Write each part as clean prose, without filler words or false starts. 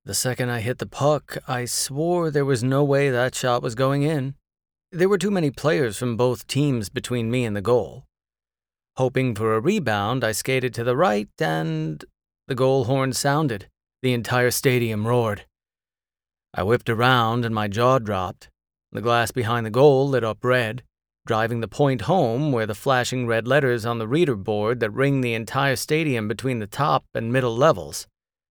The second I hit the puck, I swore there was no way that shot was going in. There were too many players from both teams between me and the goal. Hoping for a rebound, I skated to the right, and the goal horn sounded. The entire stadium roared. I whipped around and my jaw dropped. The glass behind the goal lit up red, driving the point home where the flashing red letters on the reader board that ring the entire stadium between the top and middle levels.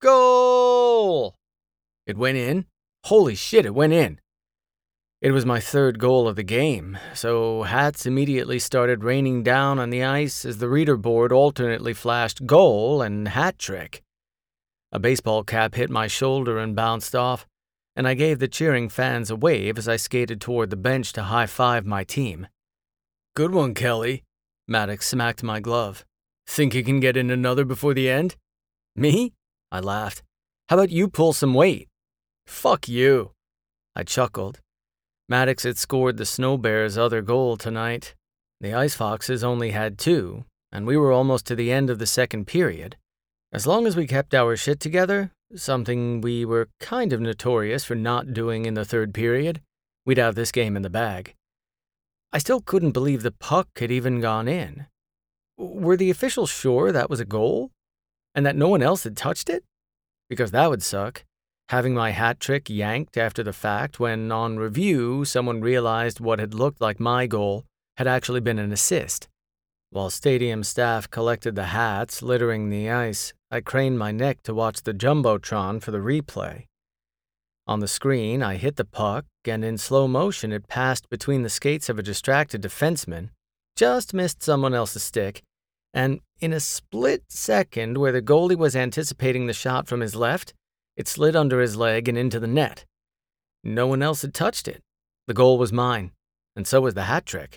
Goal! It went in? Holy shit, it went in. It was my third goal of the game, so hats immediately started raining down on the ice as the reader board alternately flashed goal and hat trick. A baseball cap hit my shoulder and bounced off, and I gave the cheering fans a wave as I skated toward the bench to high-five my team. Good one, Kelly. Maddox smacked my glove. Think you can get in another before the end? Me? I laughed. How about you pull some weight? Fuck you. I chuckled. Maddox had scored the Snow Bears' other goal tonight. The Ice Foxes only had 2, and we were almost to the end of the second period. As long as we kept our shit together, something we were kind of notorious for not doing in the third period, we'd have this game in the bag. I still couldn't believe the puck had even gone in. Were the officials sure that was a goal? And that no one else had touched it? Because that would suck. Having my hat trick yanked after the fact when, on review, someone realized what had looked like my goal had actually been an assist. While stadium staff collected the hats littering the ice, I craned my neck to watch the Jumbotron for the replay. On the screen, I hit the puck, and in slow motion it passed between the skates of a distracted defenseman, just missed someone else's stick, and in a split second where the goalie was anticipating the shot from his left, it slid under his leg and into the net. No one else had touched it. The goal was mine, and so was the hat trick.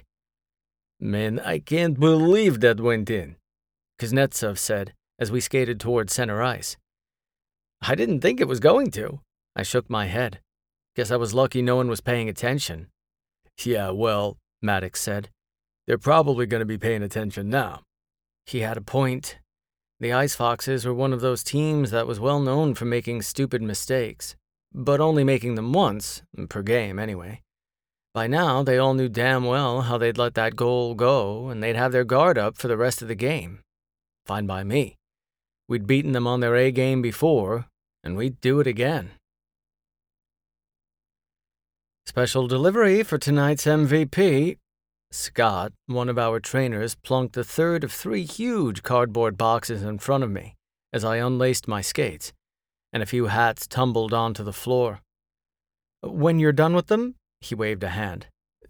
Man, I can't believe that went in, Kuznetsov said as we skated toward center ice. I didn't think it was going to. I shook my head. Guess I was lucky no one was paying attention. Yeah, well, Maddox said, they're probably going to be paying attention now. He had a point. The Ice Foxes were one of those teams that was well known for making stupid mistakes, but only making them once, per game anyway. By now, they all knew damn well how they'd let that goal go, and they'd have their guard up for the rest of the game. Fine by me. We'd beaten them on their A game before, and we'd do it again. Special delivery for tonight's MVP. Scott, one of our trainers, plunked the third of 3 huge cardboard boxes in front of me as I unlaced my skates, and a few hats tumbled onto the floor. When you're done with them, he waved a hand.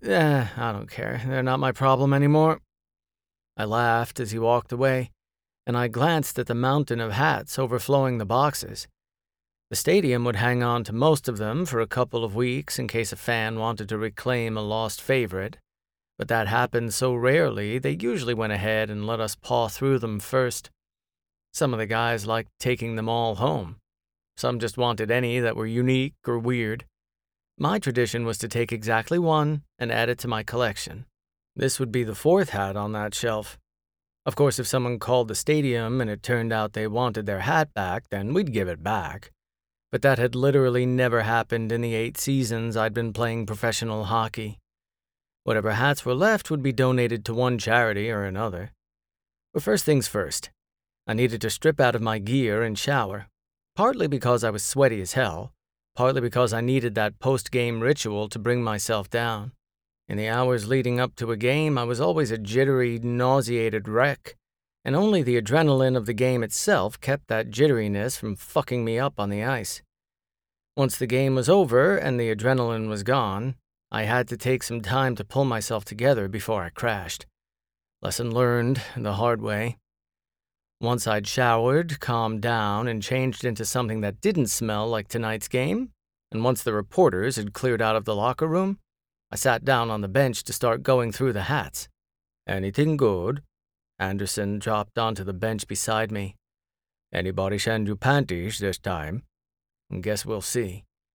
I don't care. They're not my problem anymore. I laughed as he walked away, and I glanced at the mountain of hats overflowing the boxes. The stadium would hang on to most of them for a couple of weeks in case a fan wanted to reclaim a lost favorite, but that happened so rarely they usually went ahead and let us paw through them first. Some of the guys liked taking them all home. Some just wanted any that were unique or weird. My tradition was to take exactly one and add it to my collection. This would be the 4th hat on that shelf. Of course, if someone called the stadium and it turned out they wanted their hat back, then we'd give it back. But that had literally never happened in the 8 seasons I'd been playing professional hockey. Whatever hats were left would be donated to one charity or another. But first things first, I needed to strip out of my gear and shower, partly because I was sweaty as hell, partly because I needed that post-game ritual to bring myself down. In the hours leading up to a game, I was always a jittery, nauseated wreck, and only the adrenaline of the game itself kept that jitteriness from fucking me up on the ice. Once the game was over and the adrenaline was gone, I had to take some time to pull myself together before I crashed. Lesson learned the hard way. Once I'd showered, calmed down, and changed into something that didn't smell like tonight's game, and once the reporters had cleared out of the locker room, I sat down on the bench to start going through the hats. Anything good? Anderson dropped onto the bench beside me. Anybody send you panties this time? Guess we'll see.